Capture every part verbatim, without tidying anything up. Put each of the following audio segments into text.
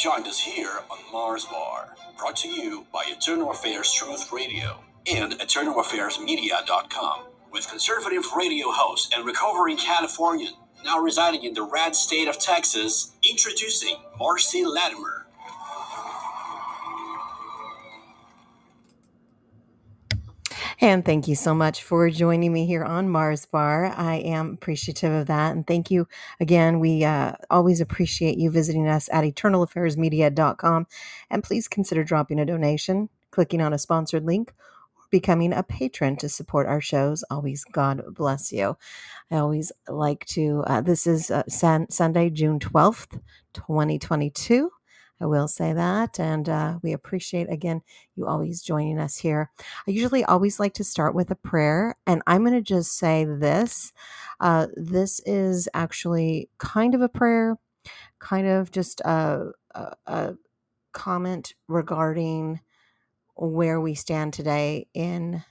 joined us here on Mars Bar, brought to you by Eternal Affairs Truth Radio and eternal affairs media dot com, with conservative radio host and recovering Californian, now residing in the red state of Texas, introducing Marcy Latimer. And thank you so much for joining me here on Mars Bar. I am appreciative of that. And thank you again. We uh, always appreciate you visiting us at eternal affairs media dot com. And please consider dropping a donation, clicking on a sponsored link, or becoming a patron to support our shows. Always God bless you. I always like to, uh, this is uh, San- Sunday, June twelfth, twenty twenty-two. I will say that. And uh, we appreciate, again, you always joining us here. I usually always like to start with a prayer, and I'm going to just say this. Uh, this is actually kind of a prayer, kind of just a, a, a comment regarding where we stand today in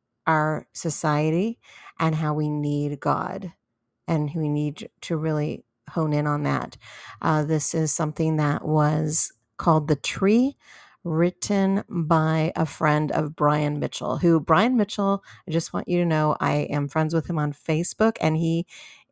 our society and how we need God and we need to really hone in on that. Uh, this is something that was called The Tree, written by a friend of Brian Mitchell, who Brian Mitchell, I just want you to know, I am friends with him on Facebook, and he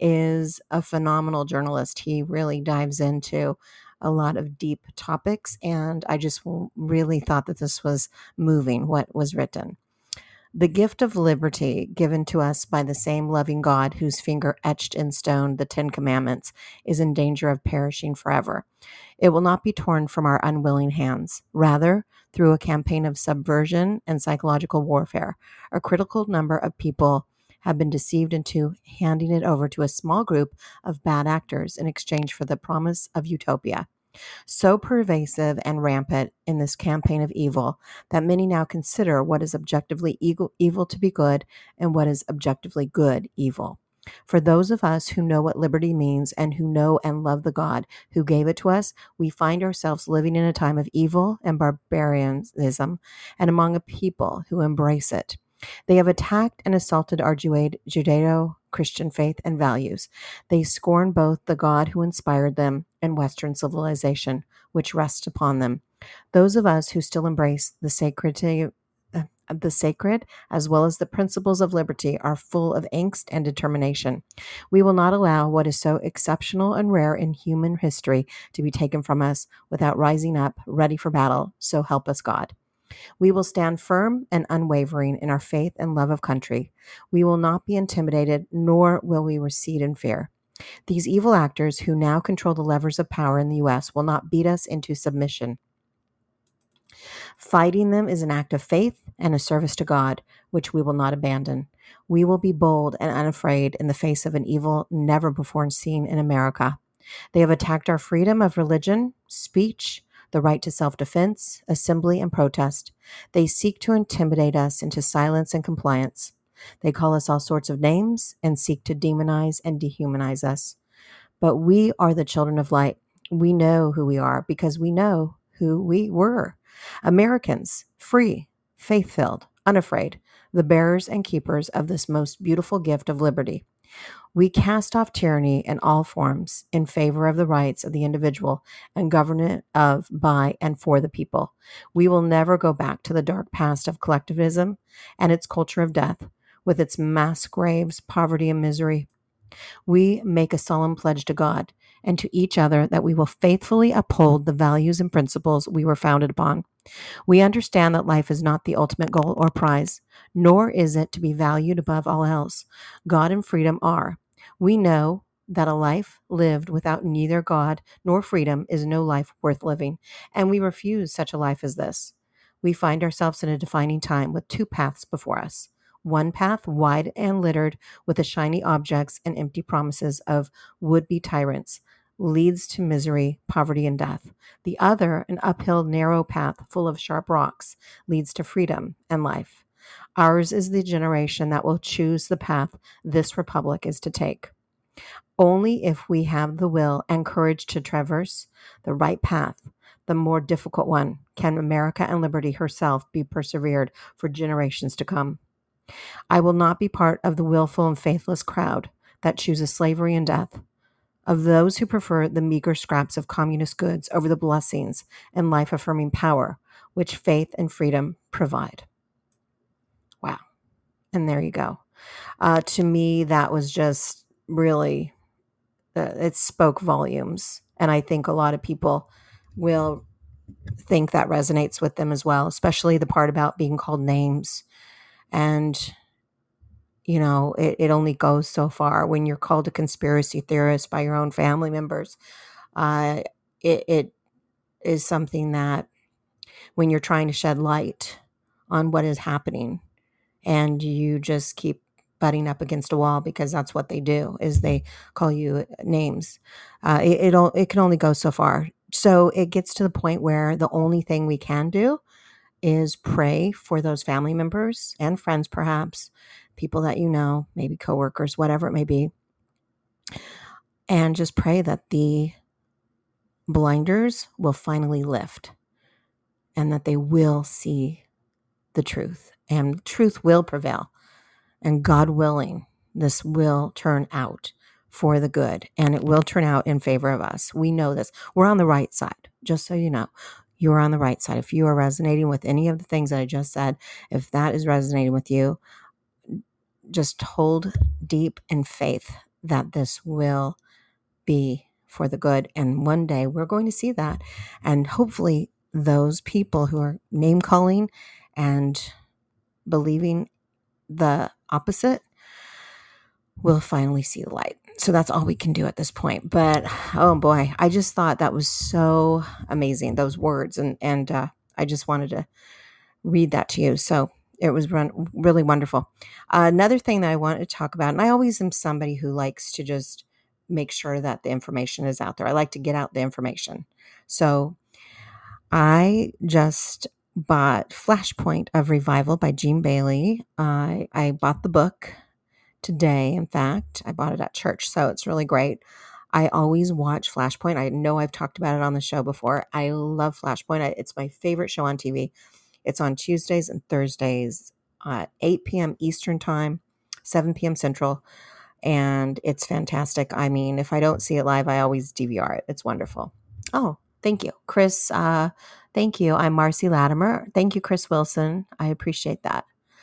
is a phenomenal journalist. He really dives into a lot of deep topics, and I just really thought that this was moving, what was written. The gift of liberty given to us by the same loving God whose finger etched in stone the Ten Commandments is in danger of perishing forever. It will not be torn from our unwilling hands. Rather, through a campaign of subversion and psychological warfare, a critical number of people have been deceived into handing it over to a small group of bad actors in exchange for the promise of utopia. So pervasive and rampant in this campaign of evil that many now consider what is objectively evil, evil to be good and what is objectively good evil. For those of us who know what liberty means and who know and love the God who gave it to us, we find ourselves living in a time of evil and barbarianism and among a people who embrace it. They have attacked and assaulted our Judeo-Christian faith and values. They scorn both the God who inspired them and Western civilization, which rests upon them. Those of us who still embrace the sacred, uh, the sacred as well as the principles of liberty are full of angst and determination. We will not allow what is so exceptional and rare in human history to be taken from us without rising up, ready for battle. So help us God. We will stand firm and unwavering in our faith and love of country. We will not be intimidated, nor will we recede in fear. These evil actors who now control the levers of power in the U S will not beat us into submission. Fighting them is an act of faith and a service to God, which we will not abandon. We will be bold and unafraid in the face of an evil never before seen in America. They have attacked our freedom of religion, speech, the right to self-defense, assembly, and protest. They seek to intimidate us into silence and compliance. They call us all sorts of names and seek to demonize and dehumanize us. But we are the children of light. We know who we are because we know who we were. Americans, free, faith-filled, unafraid, the bearers and keepers of this most beautiful gift of liberty. We cast off tyranny in all forms in favor of the rights of the individual and government of, by, and for the people. We will never go back to the dark past of collectivism and its culture of death, with its mass graves, poverty, and misery. We make a solemn pledge to God and to each other that we will faithfully uphold the values and principles we were founded upon. We understand that life is not the ultimate goal or prize, nor is it to be valued above all else. God and freedom are. We know that a life lived without neither God nor freedom is no life worth living, and we refuse such a life as this. We find ourselves in a defining time with two paths before us. One path, wide and littered with the shiny objects and empty promises of would-be tyrants, leads to misery, poverty, and death. The other, an uphill, narrow path full of sharp rocks, leads to freedom and life. Ours is the generation that will choose the path this republic is to take. Only if we have the will and courage to traverse the right path, the more difficult one, can America and liberty herself be persevered for generations to come. I will not be part of the willful and faithless crowd that chooses slavery and death. of those who prefer the meager scraps of communist goods over the blessings and life-affirming power which faith and freedom provide. Wow. And there you go. Uh, to me, that was just really, uh, it spoke volumes. And I think a lot of people will think that resonates with them as well, especially the part about being called names. And, you know, it, it only goes so far when you're called a conspiracy theorist by your own family members. Uh, it, it is something that when you're trying to shed light on what is happening and you just keep butting up against a wall, because that's what they do, is they call you names. Uh, it, it, it can only go so far. So it gets to the point where the only thing we can do is pray for those family members and friends, perhaps people that you know, maybe coworkers, whatever it may be, and just pray that the blinders will finally lift and that they will see the truth, and truth will prevail, and God willing, this will turn out for the good, and it will turn out in favor of us. We know this. We're on the right side, just so you know. You're on the right side. If you are resonating with any of the things that I just said, if that is resonating with you, just hold deep in faith that this will be for the good. And one day we're going to see that. And hopefully those people who are name calling and believing the opposite will finally see the light. So that's all we can do at this point. But oh boy, I just thought that was so amazing, those words. And, and uh, I just wanted to read that to you. So it was run, really wonderful. Uh, another thing that I wanted to talk about, and I always am somebody who likes to just make sure that the information is out there. I like to get out the information. So I just bought Flashpoint of Revival by Jean Bailey. I I bought the book today. In fact, I bought it at church, so it's really great. I always watch Flashpoint. I know I've talked about it on the show before. I love Flashpoint. I, it's my favorite show on T V. It's on Tuesdays and Thursdays at eight p.m. Eastern Time, seven p.m. Central, and it's fantastic. I mean, if I don't see it live, I always D V R it. It's wonderful. Oh, thank you, Chris. Uh, thank you. I'm Marcy Latimer. Thank you, Chris Wilson. I appreciate that.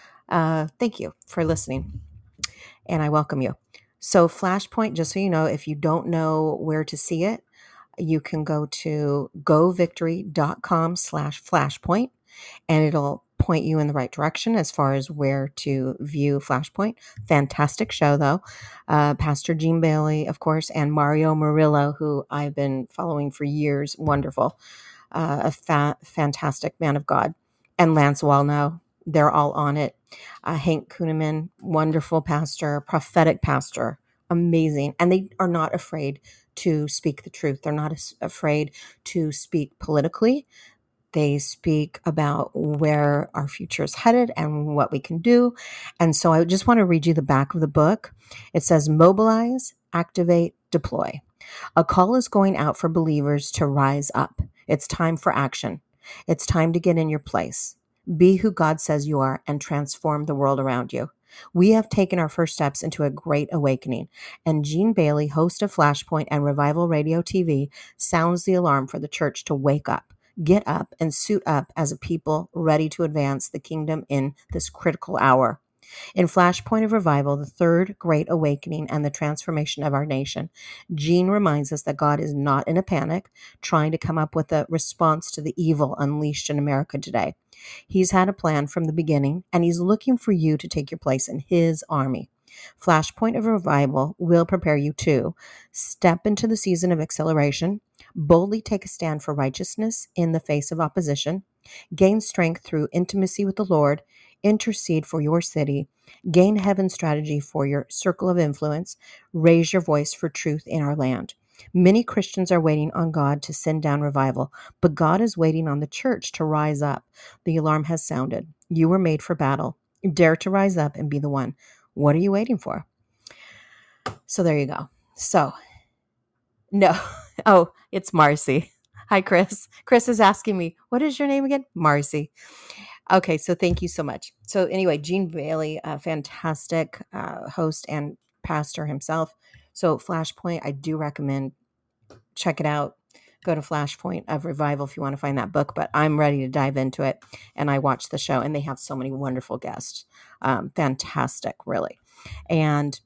Uh, thank you for listening, and I welcome you. So Flashpoint, just so you know, if you don't know where to see it, you can go to govictory.com slash flashpoint, and it'll point you in the right direction as far as where to view Flashpoint. Fantastic show, though. Uh, Pastor Jean Bailey, of course, and Mario Murillo, who I've been following for years. Wonderful. Uh, a fa- fantastic man of God. And Lance Wallnau, they're all on it. Uh, Hank Kuhneman, wonderful pastor, prophetic pastor, amazing. And they are not afraid to speak the truth. They're not as- afraid to speak politically. They speak about where our future is headed and what we can do. And so I just want to read you the back of the book. It says, mobilize, activate, deploy. A call is going out for believers to rise up. It's time for action. It's time to get in your place. Be who God says you are and transform the world around you. We have taken our first steps into a great awakening, and Jean Bailey, host of Flashpoint and Revival Radio T V, sounds the alarm for the church to wake up. Get up and suit up as a people ready to advance the kingdom in this critical hour. In Flashpoint of Revival, the third great awakening and the transformation of our nation, Jean reminds us that God is not in a panic, trying to come up with a response to the evil unleashed in America today. He's had a plan from the beginning, and he's looking for you to take your place in his army. Flashpoint of Revival will prepare you to step into the season of acceleration, boldly take a stand for righteousness in the face of opposition, gain strength through intimacy with the Lord, intercede for your city, gain heaven's strategy for your circle of influence, raise your voice for truth in our land. Many Christians are waiting on God to send down revival, but God is waiting on the church to rise up. The alarm has sounded. You were made for battle. Dare to rise up and be the one. What are you waiting for? So there you go. So, no. Oh, it's Marcy. Hi, Chris. Chris is asking me, what is your name again? Marcy. Okay, so thank you so much. So anyway, Jean Bailey, a fantastic uh, host and pastor himself. So Flashpoint, I do recommend check it out. Go to Flashpoint of Revival if you want to find that book, but I'm ready to dive into it. And I watched the show, and they have so many wonderful guests. Um, fantastic, really. And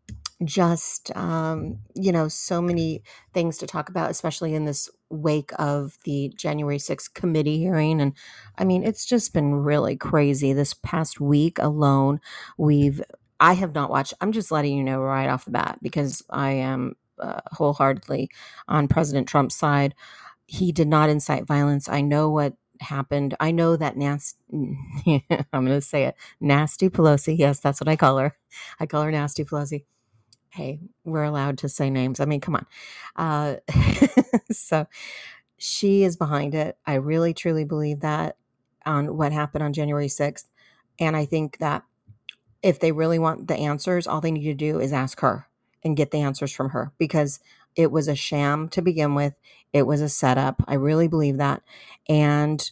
just, um, you know, so many things to talk about, especially in this wake of the January sixth committee hearing. And I mean, it's just been really crazy. This past week alone, we've, I have not watched, I'm just letting you know right off the bat because I am uh, wholeheartedly on President Trump's side. He did not incite violence. I know what happened. I know that nasty, I'm going to say it, Nasty Pelosi. Yes, that's what I call her. I call her Nasty Pelosi. Hey, we're allowed to say names. I mean, come on. Uh, so she is behind it. I really, truly believe that on what happened on January sixth. And I think that if they really want the answers, all they need to do is ask her and get the answers from her because it was a sham to begin with. It was a setup. I really believe that. And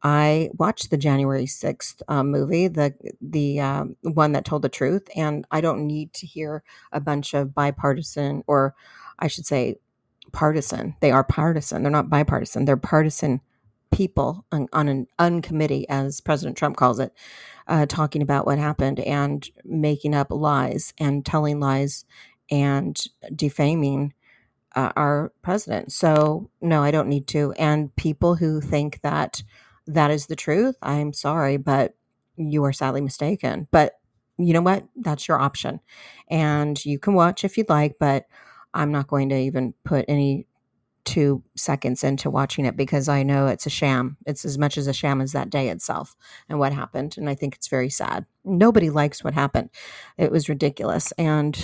I watched the January sixth uh, movie, the the um, one that told the truth, and I don't need to hear a bunch of bipartisan, or I should say partisan. They are partisan. They're not bipartisan. They're partisan people on, on an uncommittee, as President Trump calls it, uh, talking about what happened and making up lies and telling lies and defaming uh, our president. So no, I don't need to. And people who think that that is the truth, I'm sorry, but you are sadly mistaken. But you know what? That's your option. And you can watch if you'd like, but I'm not going to even put any two seconds into watching it because I know it's a sham. It's as much as a sham as that day itself and what happened. And I think it's very sad. Nobody likes what happened. It was ridiculous. And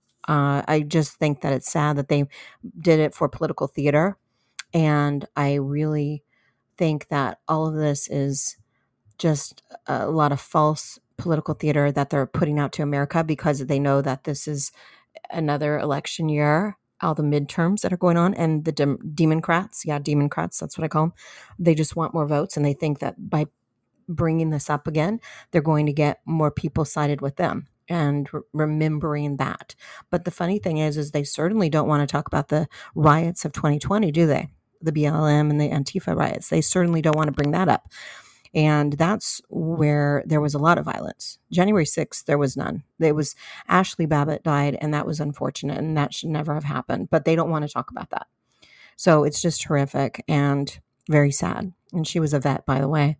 uh, I just think that it's sad that they did it for political theater. And I really think that all of this is just a lot of false political theater that they're putting out to America because they know that this is another election year, all the midterms that are going on, and the dem- Democrats, yeah, Democrats, that's what I call them. They just want more votes, and they think that by bringing this up again, they're going to get more people sided with them. And re- remembering that. But the funny thing is, is they certainly don't want to talk about the riots of twenty twenty, do they? The B L M and the Antifa riots. They certainly don't want to bring that up. And that's where there was a lot of violence. January sixth, there was none. There was Ashley Babbitt died, and that was unfortunate, and that should never have happened. But they don't want to talk about that. So it's just horrific and very sad. And she was a vet, by the way.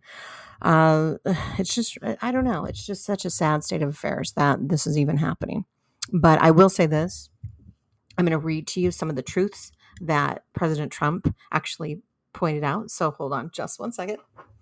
Uh, it's just, I don't know. It's just such a sad state of affairs that this is even happening. But I will say this. I'm going to read to you some of the truths that President Trump actually pointed out. So hold on just one second.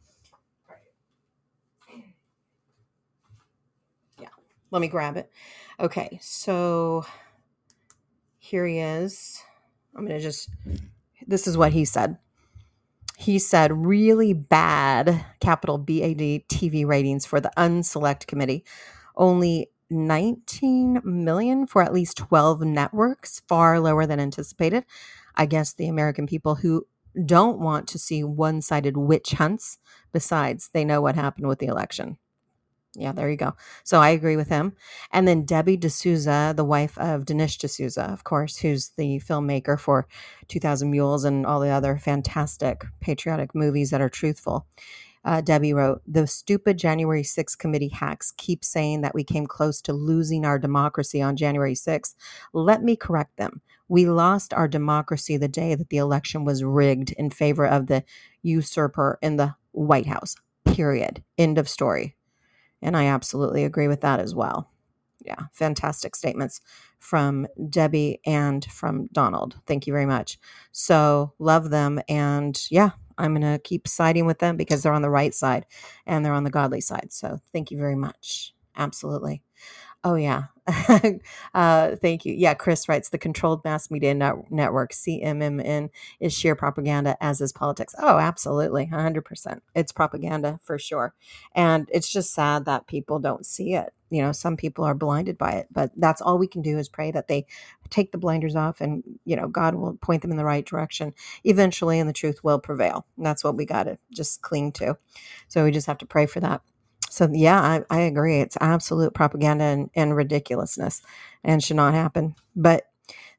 Let me grab it. Okay, so here he is. I'm going to just, this is what he said. He said, really bad, capital B A D, T V ratings for the Unselect Committee. Only nineteen million for at least twelve networks, far lower than anticipated. I guess the American people who don't want to see one-sided witch hunts. Besides, they know what happened with the election. Yeah, there you go. So I agree with him. And then Debbie D'Souza, the wife of Dinesh D'Souza, of course, who's the filmmaker for two thousand Mules and all the other fantastic patriotic movies that are truthful. Uh, Debbie wrote, the stupid January sixth committee hacks keep saying that we came close to losing our democracy on January sixth. Let me correct them. We lost our democracy the day that the election was rigged in favor of the usurper in the White House. Period. End of story. And I absolutely agree with that as well. Yeah, fantastic statements from Debbie and from Donald. Thank you very much. So love them. And yeah, I'm going to keep siding with them because they're on the right side and they're on the godly side. So thank you very much. Absolutely. Oh, yeah. uh, thank you. Yeah, Chris writes, the controlled mass media net- network, C M M N, is sheer propaganda, as is politics. Oh, absolutely. one hundred percent. It's propaganda for sure. And it's just sad that people don't see it. You know, some people are blinded by it, but that's all we can do is pray that they take the blinders off and, you know, God will point them in the right direction eventually, and the truth will prevail. And that's what we got to just cling to. So we just have to pray for that. So, yeah, I, I agree. It's absolute propaganda and, and ridiculousness and should not happen. But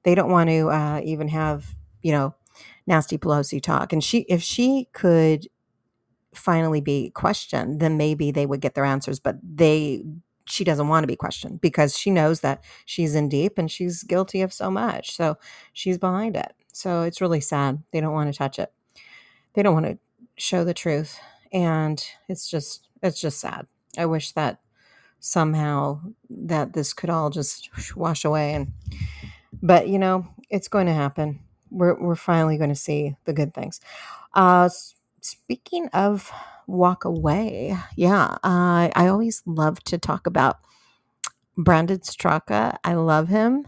They don't want to uh, even have, you know, nasty Pelosi talk. And she, if she could finally be questioned, then maybe they would get their answers. But they, she doesn't want to be questioned because she knows that she's in deep and she's guilty of so much. So she's behind it. So it's really sad. They don't want to touch it. They don't want to show the truth. And it's just, it's just sad. I wish that somehow that this could all just wash away. And, but you know, it's going to happen. We're, we're finally going to see the good things. Uh, s- speaking of walk away, yeah, uh, I always love to talk about Brandon Straka. I love him.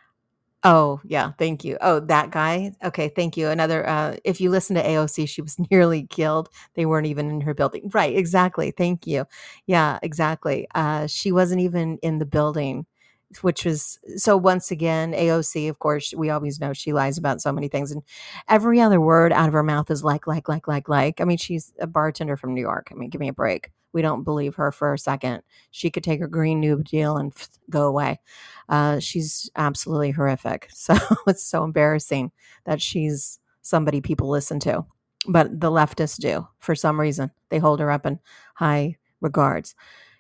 Oh, yeah, thank you. Oh, that guy. Okay, thank you. Another, uh, if you listen to A O C, she was nearly killed. They weren't even in her building. Right, exactly. Thank you. Yeah, exactly. Uh, she wasn't even in the building, which was so once again, A O C, of course, we always know she lies about so many things. And every other word out of her mouth is like, like, like, like, like. I mean, she's a bartender from New York. I mean, give me a break. We don't believe her for a second. She could take her green noob deal and pff, go away. Uh, she's absolutely horrific. So it's so embarrassing that she's somebody people listen to. But the leftists do for some reason. They hold her up in high regards.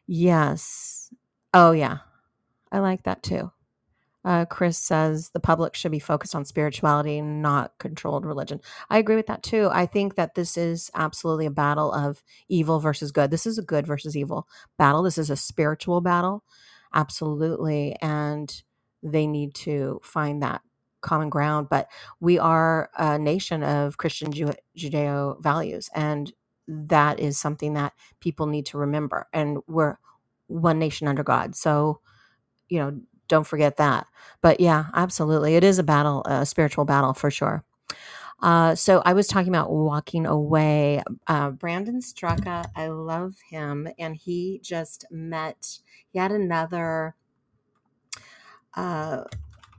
Yes. Oh, yeah. I like that too. Uh, Chris says the public should be focused on spirituality, not controlled religion. I agree with that too. I think that this is absolutely a battle of evil versus good. This is a good versus evil battle. This is a spiritual battle. Absolutely. And they need to find that common ground. But we are a nation of Christian Ju- Judeo values. And that is something that people need to remember. And we're one nation under God. So, you know, don't forget that. But yeah, absolutely. It is a battle, a spiritual battle for sure. Uh, so I was talking about walking away. Uh, Brandon Straka, I love him. And he just met, he had another, uh,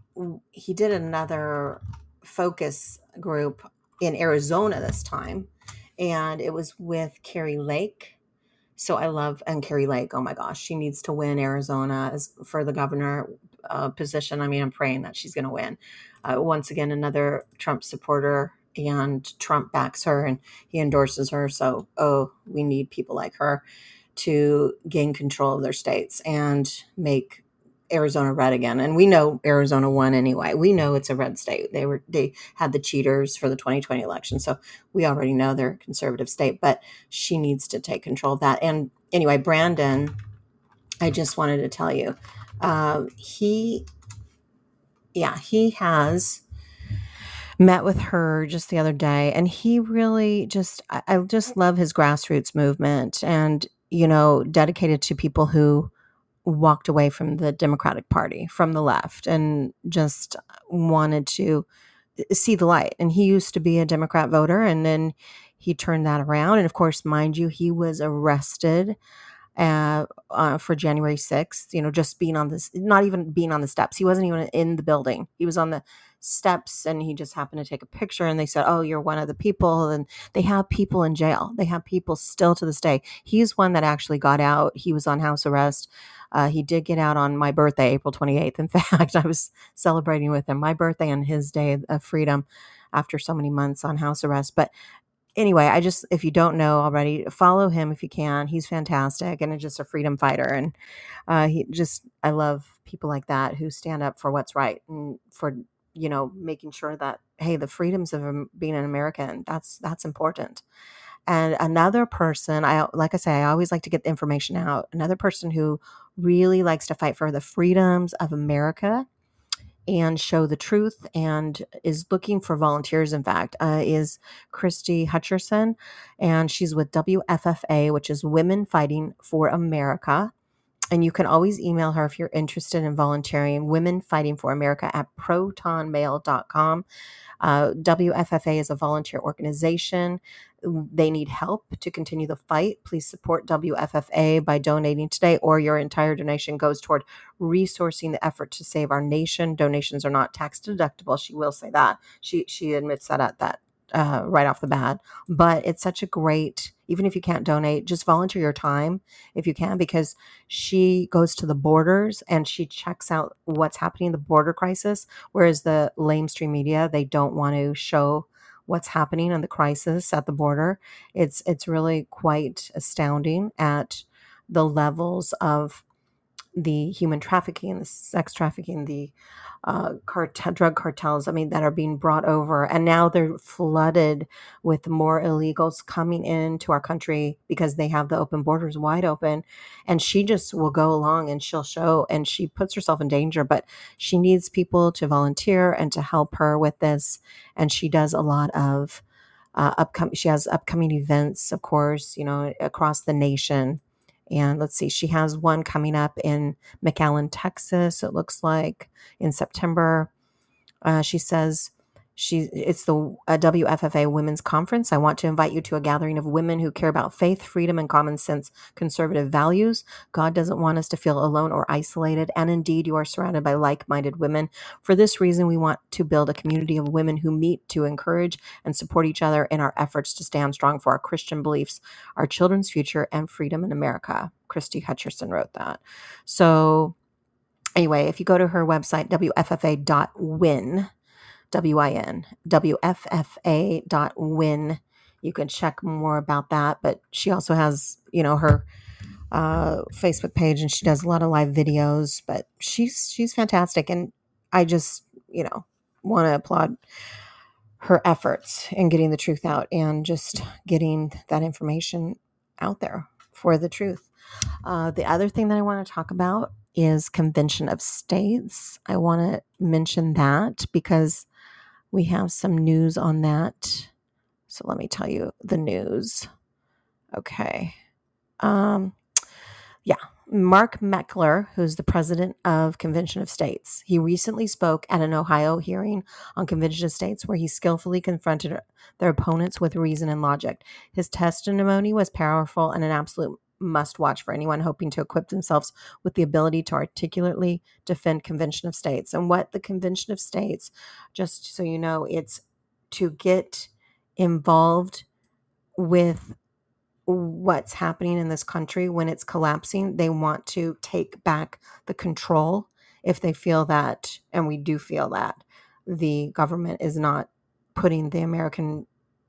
he did another focus group in Arizona this time. And it was with Carrie Lake. So I love, and Carrie Lake, oh my gosh, she needs to win Arizona as for the governor uh, position. I mean, I'm praying that she's going to win. Uh, once again, another Trump supporter, and Trump backs her and he endorses her. So, oh, we need people like her to gain control of their states and make Arizona red again. And we know Arizona won anyway. We know it's a red state. They were they had the cheaters for the twenty twenty election. So we already know they're a conservative state, but she needs to take control of that. And anyway, Brandon, I just wanted to tell you, uh, he, yeah, he has met with her just the other day, and he really just, I, I just love his grassroots movement and, you know, dedicated to people who walked away from the Democratic Party, from the left, and just wanted to see the light. And he used to be a Democrat voter, and then he turned that around. And of course, mind you, he was arrested uh, uh, for January sixth, you know, just being on this, not even being on the steps. He wasn't even in the building. He was on the steps and he just happened to take a picture, and they said, oh, you're one of the people. And they have people in jail. They have people still to this day. He's one that actually got out. He was on house arrest. Uh, he did get out on my birthday, April twenty-eighth. In fact, I was celebrating with him, my birthday and his day of freedom after so many months on house arrest. But anyway, I just, if you don't know already, follow him if you can. He's fantastic and just a freedom fighter. And uh, he just, I love people like that who stand up for what's right and for, you know, making sure that, hey, the freedoms of um, being an American, that's, that's important. And another person, I, like I say, I always like to get the information out. Another person who really likes to fight for the freedoms of America and show the truth and is looking for volunteers, in fact, uh, is Christy Hutcherson. And she's with W F F A, which is Women Fighting for America. And you can always email her if you're interested in volunteering, Women Fighting for America at proton mail dot com. Uh, W F F A is a volunteer organization. They need help to continue the fight. Please support W F F A by donating today, or your entire donation goes toward resourcing the effort to save our nation. Donations are not tax deductible. She will say that. She she admits that at that uh, right off the bat. But it's such a great, even if you can't donate, just volunteer your time if you can, because she goes to the borders and she checks out what's happening in the border crisis. Whereas the lamestream media, they don't want to show what's happening in the crisis at the border. It's it's really quite astounding at the levels of the human trafficking, the sex trafficking, the uh, cart- drug cartels, I mean, that are being brought over. And now they're flooded with more illegals coming into our country because they have the open borders wide open. And she just will go along and she'll show, and she puts herself in danger, but she needs people to volunteer and to help her with this. And she does a lot of uh, upcoming, she has upcoming events, of course, you know, across the nation. And let's see, she has one coming up in McAllen, Texas, it looks like, in September. Uh, she says she it's the uh, W F F A Women's Conference. I want to invite you to a gathering of women who care about faith, freedom, and common sense conservative values. God doesn't want us to feel alone or isolated, and indeed, you are surrounded by like-minded women. For this reason, we want to build a community of women who meet to encourage and support each other in our efforts to stand strong for our Christian beliefs, our children's future, and freedom in America. Christy Hutcherson wrote that. So anyway, if you go to her website, W F F A dot win, W I N, W F F A dot win, you can check more about that. But she also has, you know, her uh, Facebook page, and she does a lot of live videos, but she's, she's fantastic. And I just, you know, want to applaud her efforts in getting the truth out and just getting that information out there for the truth. Uh, the other thing that I want to talk about is Convention of States. I want to mention that because we have some news on that. So let me tell you the news. Okay. Um, yeah. Mark Meckler, who's the president of Convention of States, he recently spoke at an Ohio hearing on Convention of States where he skillfully confronted their opponents with reason and logic. His testimony was powerful and an absolute must watch for anyone hoping to equip themselves with the ability to articulately defend Convention of States. And what the Convention of States, just so you know, it's to get involved with what's happening in this country when it's collapsing. They want to take back the control if they feel that, and we do feel that, the government is not putting the American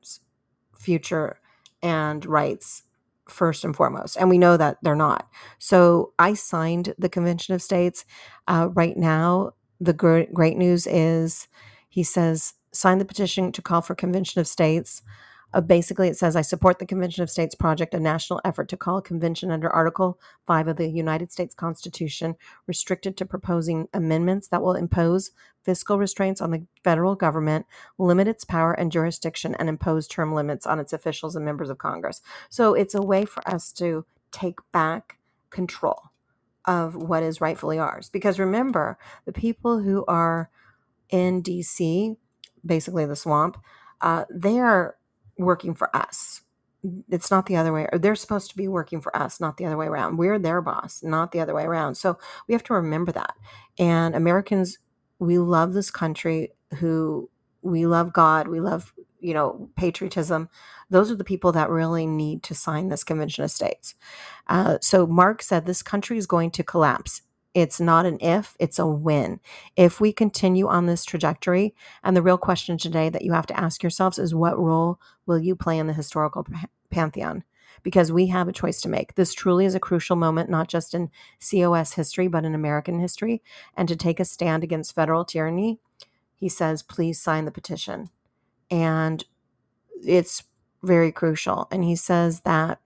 future and rights first and foremost. And we know that they're not. So I signed the Convention of States. Uh, right now, the great, great news is he says, sign the petition to call for Convention of States. Uh, basically, it says, I support the Convention of States project, a national effort to call a convention under Article five of the United States Constitution, restricted to proposing amendments that will impose fiscal restraints on the federal government, limit its power and jurisdiction, and impose term limits on its officials and members of Congress. So it's a way for us to take back control of what is rightfully ours. Because remember, the people who are in D C, basically the swamp, uh, they are working for us. It's not the other way. Or they're supposed to be working for us, not the other way around. We're their boss, not the other way around. So we have to remember that. And Americans, we love this country, who we love God, we love, you know, patriotism. Those are the people that really need to sign this Convention of States. Uh, so Mark said this country is going to collapse. It's not an if, it's a when. If we continue on this trajectory, and the real question today that you have to ask yourselves is, what role will you play in the historical pantheon? Because we have a choice to make. This truly is a crucial moment, not just in C O S history, but in American history. And to take a stand against federal tyranny, he says, please sign the petition. And it's very crucial. And he says that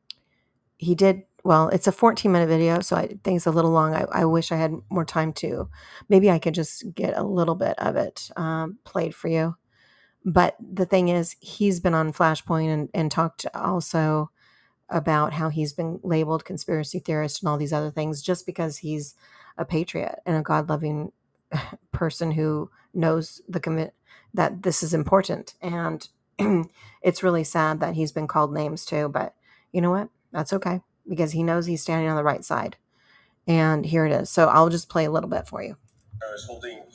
he did, well, it's a fourteen minute video, so I think it's a little long. I, I wish I had more time to. Maybe I could just get a little bit of it um, played for you. But the thing is, he's been on Flashpoint and, and talked also about how he's been labeled conspiracy theorist and all these other things just because he's a patriot and a God-loving person who knows the commit that this is important. And it's really sad that he's been called names too, but you know what? That's okay, because he knows he's standing on the right side. And here it is. So I'll just play a little bit for you. I was holding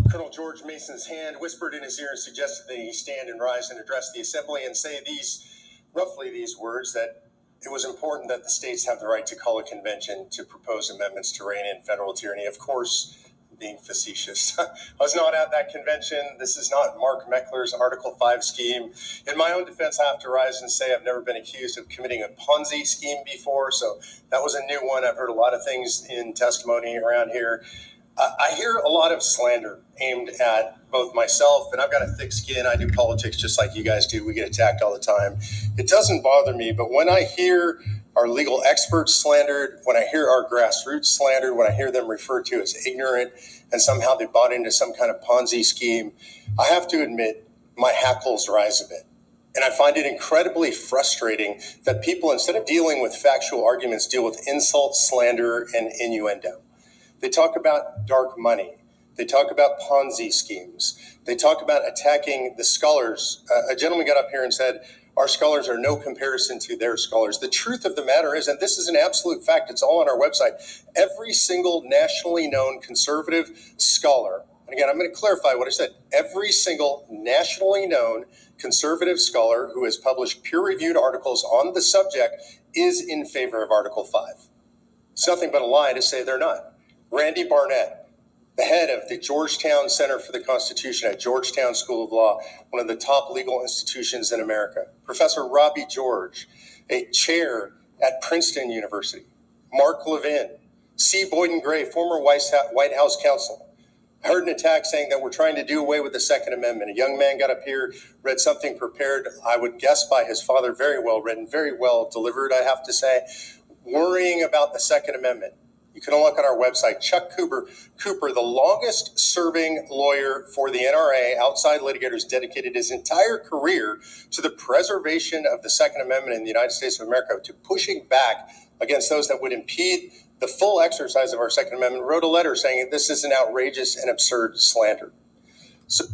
Colonel George Mason's hand, whispered in his ear, and suggested that he stand and rise and address the assembly and say these, roughly these words, that it was important that the states have the right to call a convention to propose amendments to rein in federal tyranny. Of course, being facetious. I was not at that convention. This is not Mark Meckler's Article five scheme. In my own defense, I have to rise and say I've never been accused of committing a Ponzi scheme before, so that was a new one. I've heard a lot of things in testimony around here. Uh, I hear a lot of slander aimed at both myself, and I've got a thick skin. I do politics just like you guys do. We get attacked all the time. It doesn't bother me, but when I hear our legal experts slandered, when I hear our grassroots slandered, when I hear them referred to as ignorant, and somehow they bought into some kind of Ponzi scheme, I have to admit my hackles rise a bit. And I find it incredibly frustrating that people, instead of dealing with factual arguments, deal with insult, slander, and innuendo. They talk about dark money. They talk about Ponzi schemes. They talk about attacking the scholars. Uh, a gentleman got up here and said, our scholars are no comparison to their scholars. The truth of the matter is, and this is an absolute fact, it's all on our website, every single nationally known conservative scholar, and again, I'm going to clarify what I said, every single nationally known conservative scholar who has published peer-reviewed articles on the subject is in favor of Article five. It's nothing but a lie to say they're not. Randy Barnett, the head of the Georgetown Center for the Constitution at Georgetown School of Law, one of the top legal institutions in America. Professor Robbie George, a chair at Princeton University. Mark Levin, C. Boyden Gray, former White House counsel. I heard an attack saying that we're trying to do away with the Second Amendment. A young man got up here, read something prepared, I would guess by his father, very well written, very well delivered, I have to say, worrying about the Second Amendment. You can look at our website. Chuck Cooper, Cooper, the longest serving lawyer for the N R A, outside litigators, dedicated his entire career to the preservation of the Second Amendment in the United States of America, to pushing back against those that would impede the full exercise of our Second Amendment, wrote a letter saying this is an outrageous and absurd slander. So,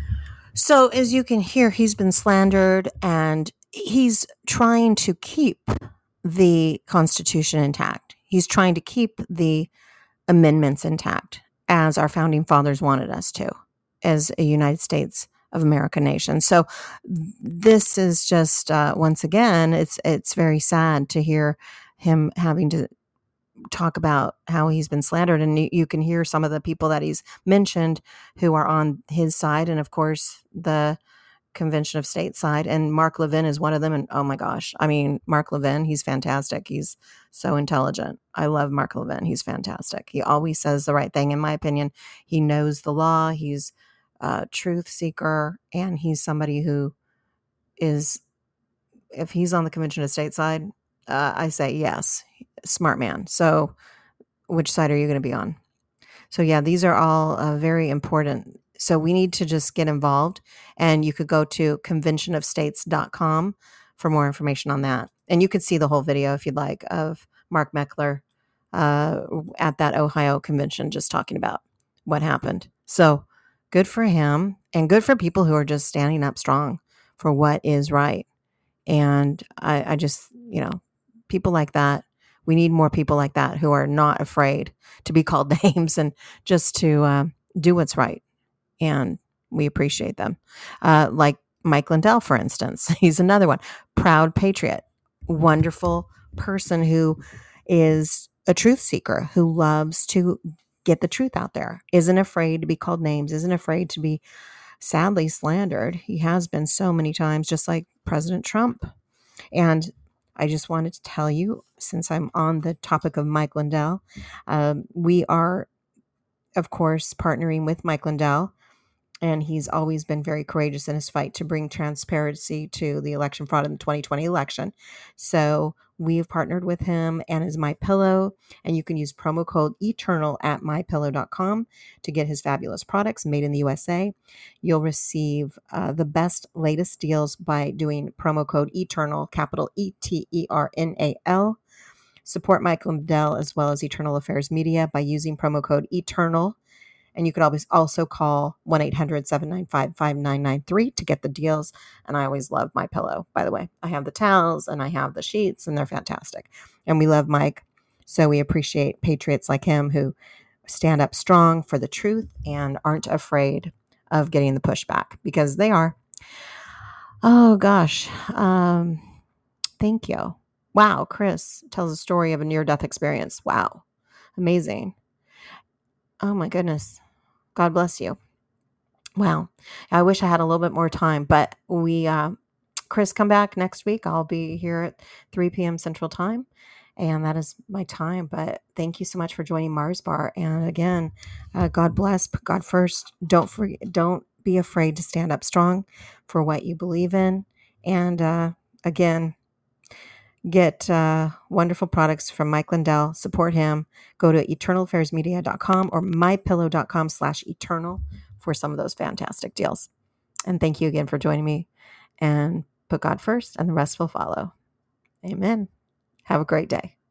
so as you can hear, he's been slandered, and he's trying to keep the Constitution intact. He's trying to keep the amendments intact as our founding fathers wanted us to, as a United States of America nation. So this is just, uh, once again, it's it's very sad to hear him having to talk about how he's been slandered. And you, you can hear some of the people that he's mentioned who are on his side. And of course, the Convention of State side, and Mark Levin is one of them. And oh my gosh, I mean, Mark Levin, he's fantastic. He's so intelligent. I love Mark Levin. He's fantastic. He always says the right thing, in my opinion. He knows the law. He's a truth seeker, and he's somebody who is, if he's on the Convention of State side, uh, I say yes, smart man. So which side are you going to be on? So yeah, these are all uh, very important. So we need to just get involved, and you could go to convention of states dot com for more information on that. And you could see the whole video if you'd like of Mark Meckler uh, at that Ohio convention, just talking about what happened. So good for him, and good for people who are just standing up strong for what is right. And I, I just, you know, people like that, we need more people like that who are not afraid to be called names and just to uh, do what's right. And we appreciate them. Uh, like Mike Lindell, for instance. He's another one. Proud patriot. Wonderful person who is a truth seeker, who loves to get the truth out there, isn't afraid to be called names, isn't afraid to be sadly slandered. He has been so many times, just like President Trump. And I just wanted to tell you, since I'm on the topic of Mike Lindell, um, we are, of course, partnering with Mike Lindell. And he's always been very courageous in his fight to bring transparency to the election fraud in the twenty twenty election. So we've partnered with him and his MyPillow, and you can use promo code ETERNAL at my pillow dot com to get his fabulous products made in the U S A. You'll receive uh, the best, latest deals by doing promo code ETERNAL, capital E T E R N A L. Support Mike Lindell as well as Eternal Affairs Media by using promo code ETERNAL. And you could always also call one eight hundred seven nine five five nine nine three to get the deals. And I always love MyPillow, by the way. I have the towels and I have the sheets, and they're fantastic. And we love Mike. So we appreciate patriots like him who stand up strong for the truth and aren't afraid of getting the pushback, because they are. Oh gosh. Um, thank you. Wow. Chris tells a story of a near-death experience. Wow. Amazing. Oh my goodness. God bless you. Wow. I wish I had a little bit more time, but we, uh, Chris, come back next week. I'll be here at three p.m. Central Time, and that is my time. But thank you so much for joining Mars Bar. And again, uh, God bless. Put God first. Don't forget. Don't be afraid to stand up strong for what you believe in. And uh, again, get uh, wonderful products from Mike Lindell. Support him. Go to eternal affairs media dot com or my pillow dot com slash eternal for some of those fantastic deals. And thank you again for joining me. And put God first, and the rest will follow. Amen. Have a great day.